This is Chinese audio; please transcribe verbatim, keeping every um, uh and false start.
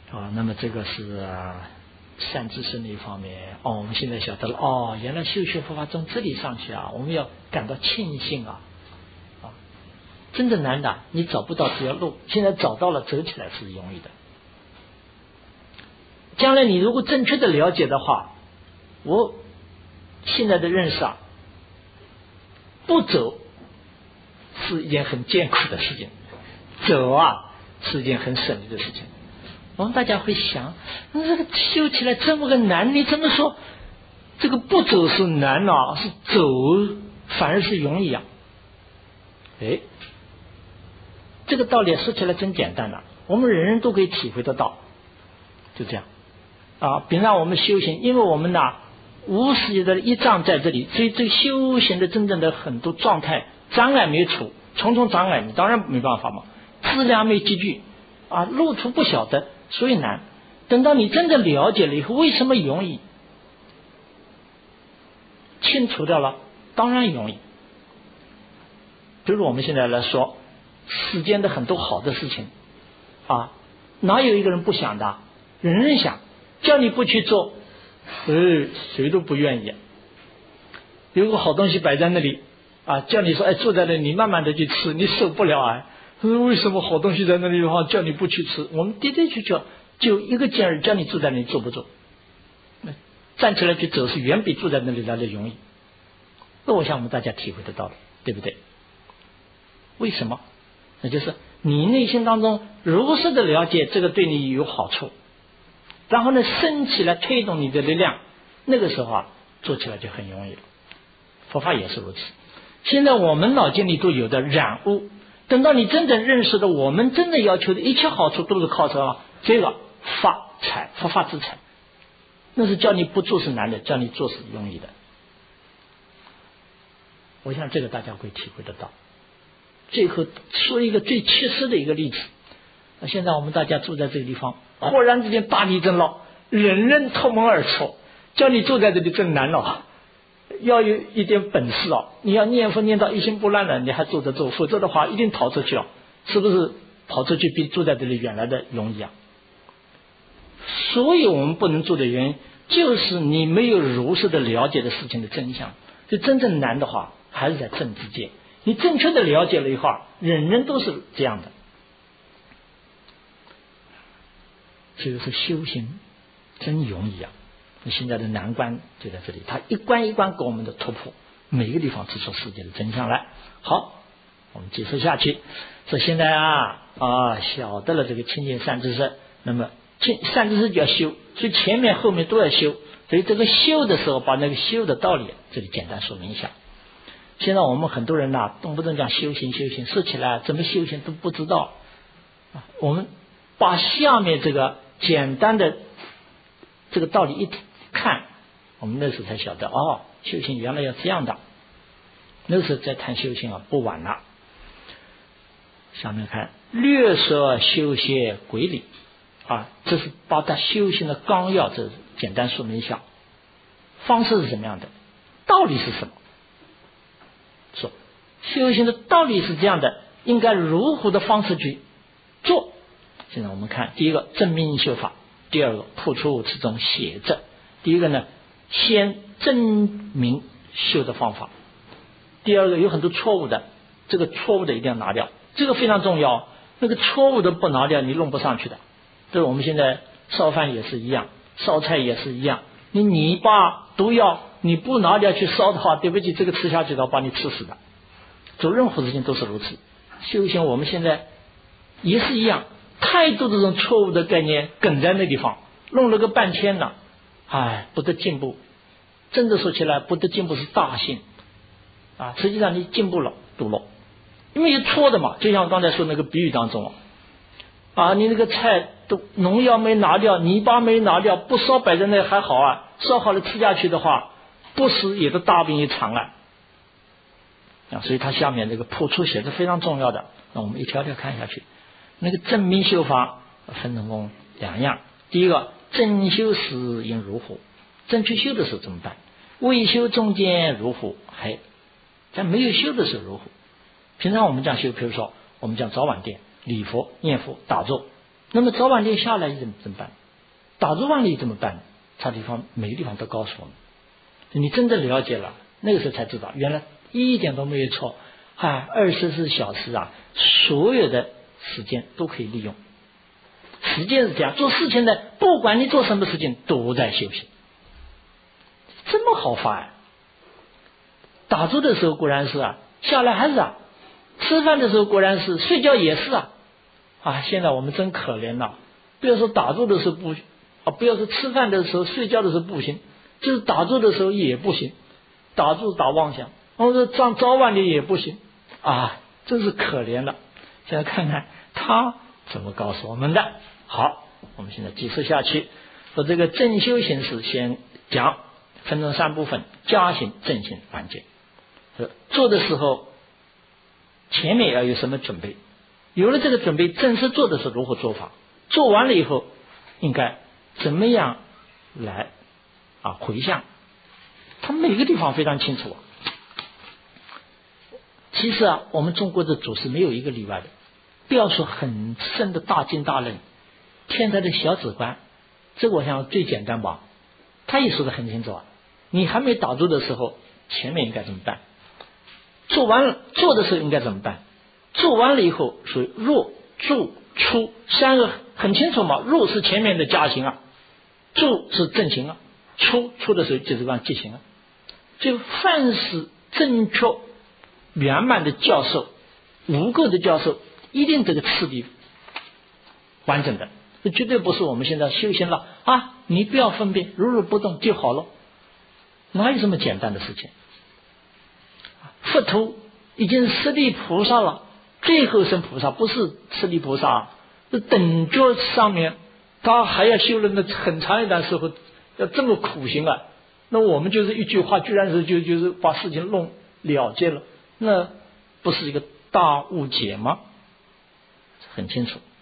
啊，那么这个是、啊、善知识那一方面哦，我们现在晓得了哦，原来修学佛法从这里上去啊，我们要感到庆幸啊啊，真的难的，你找不到这条路，现在找到了，走起来是容易的。将来你如果正确的了解的话，我现在的认识啊，不走是一件很艰苦的事情，走啊是一件很省力的事情。我们大家会想，那这个修起来这么个难，你怎么说这个不走是难啊，是走反而是容易啊？哎，这个道理说起来真简单了，我们人人都可以体会得到，就这样啊。比方我们修行，因为我们呢无始的一障在这里，所以这个修行的真正的很多状态障碍没除，重重障碍你当然没办法嘛，资粮没积聚啊，路途不晓得，所以难。等到你真正了解了以后，为什么容易？清除掉了，当然容易。比如我们现在来说世间的很多好的事情啊，哪有一个人不想的？人人想，叫你不去做，呃，谁都不愿意。有个好东西摆在那里啊，叫你说哎坐在那里，你慢慢的去吃，你受不了啊。为什么好东西在那里的话叫你不去吃？我们的的确确就一个劲儿叫你坐在那里坐不坐？站起来去走是远比坐在那里来的容易。那我想我们大家体会得到了，对不对？为什么？那就是你内心当中如实的了解这个对你有好处，然后呢升起来推动你的力量，那个时候啊做起来就很容易了。佛法也是如此。现在我们脑筋里都有的染污，等到你真正认识的我们真正要求的一切好处都是靠什么？这个发财，佛法之财，那是叫你不做是难的，叫你做是容易的。我想这个大家会体会得到。最后说一个最切实的一个例子，现在我们大家住在这个地方，忽然之间大地震了，人人脱门而出，叫你住在这里真难了，要有一点本事啊！你要念佛念到一心不乱了，你还坐得住，否则的话一定逃出去了，是不是？跑出去比住在这里原来的容易啊！所以我们不能做的原因，就是你没有如实的了解的事情的真相。就真正难的话，还是在政治界。你正确的了解了以后，人人都是这样的。这个是修行，真容易啊！现在的难关就在这里，他一关一关给我们的突破，每一个地方指出世界的真相来。好，我们解释下去。说现在啊啊晓得了这个清净善知识，那么清善知识就要修，所以前面后面都要修。所以这个修的时候，把那个修的道理这里简单说明一下。现在我们很多人呐、啊，动不动讲修行修行，说起来怎么修行都不知道。我们把下面这个简单的这个道理一看，我们那时候才晓得哦，修行原来要这样的。那时候再谈修行啊，不晚了。下面看略说修学规律啊，这是把它修行的纲要，这是简单说明一下。方式是什么样的？道理是什么？说修行的道理是这样的，应该如何的方式去做。现在我们看第一个正命修法，第二个破除此中写着。第一个呢，先证明修的方法，第二个有很多错误的，这个错误的一定要拿掉，这个非常重要，那个错误的不拿掉你弄不上去的。这个我们现在烧饭也是一样，烧菜也是一样，你泥巴毒药你不拿掉去烧的话，对不起，这个吃下去的话把你吃死的。做任何事情都是如此，修行我们现在也是一样，太多的这种错误的概念梗在那地方，弄了个半天了，哎，不得进步。真的说起来，不得进步是大幸啊！实际上你进步了，多了，因为有错的嘛。就像刚才说那个比喻当中啊，你那个菜都农药没拿掉，泥巴没拿掉，不烧摆在那还好啊，烧好了吃下去的话，不死也都大病一场啊。啊，所以它下面这个破除写的非常重要的，那我们一条条看下去。那个正命修法分成两样，第一个正修时应如何？正确修的时候怎么办？未修中间如何？还在没有修的时候如何？平常我们讲修，比如说我们讲早晚殿、礼佛、念佛、打坐， 那么早晚年下来怎么怎么办？打坐完了怎么办？他地方每个地方都告诉我们，你真的了解了，那个时候才知道，原来一点都没有错。啊，二十四小时啊，所有的时间都可以利用。时间是这样，做事情的，不管你做什么事情，都在休息。这么好发呀！打坐的时候固然是啊，下来还是啊，吃饭的时候固然是，睡觉也是啊。啊，现在我们真可怜了，不要说打坐的时候不啊，不要说吃饭的时候、睡觉的时候不行，就是打坐的时候也不行，打坐打妄想，我说早早晚的也不行啊，真是可怜了。现在看看他怎么告诉我们的。好，我们现在继续下去，说这个正修行是先讲分成三部分：加行、正行、完结。做的时候前面要有什么准备？有了这个准备，正式做的时候如何做法？做完了以后应该怎么样来啊回向？他每个地方非常清楚啊。其实啊，我们中国的祖师没有一个例外的，不要说很深的大经大论，天台的小止观，这个我想最简单吧，他也说得很清楚啊。你还没打坐的时候，前面应该怎么办？做完了做的时候应该怎么办？做完了以后属于入住出三个很清楚嘛。入是前面的加行啊，住是正行啊，出出的时候就是讲结行啊。就凡是正确圆满的教授，无垢的教授，一定这个次第完整的，这绝对不是我们现在修行了啊，你不要分辨，如如不动就好了，哪有这么简单的事情？佛陀已经十地菩萨了，最后生菩萨不是十地菩萨，是等觉上面，他还要修了那很长一段时候，要这么苦行啊。那我们就是一句话，居然是就就是把事情弄了结了，那不是一个大误解吗？很清楚。